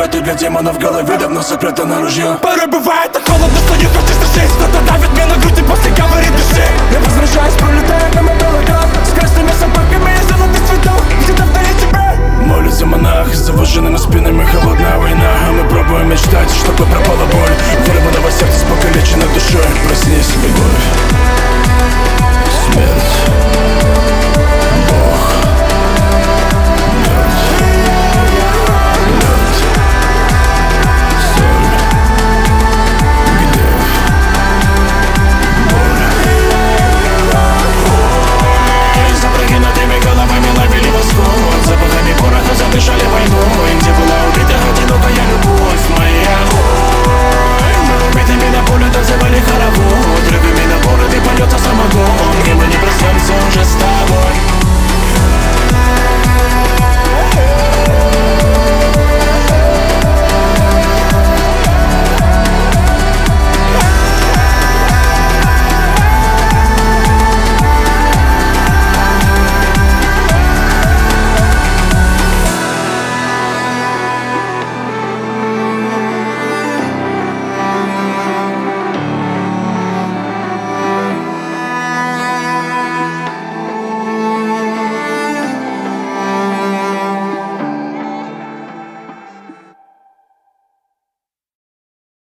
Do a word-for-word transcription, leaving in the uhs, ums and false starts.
этой для демона в голове давно сопрятано ружье. Порой бывает так холодно, что не хочется жить. Кто-то давит мне на грудь и после говорит дыши. Я возвращаюсь, пролетая мимо белых, с красными собаками и золотых цветов. Где-то вдали тебя молится монах, с завышенными спинами холодная война. А мы пробуем мечтать, чтобы пропала боль.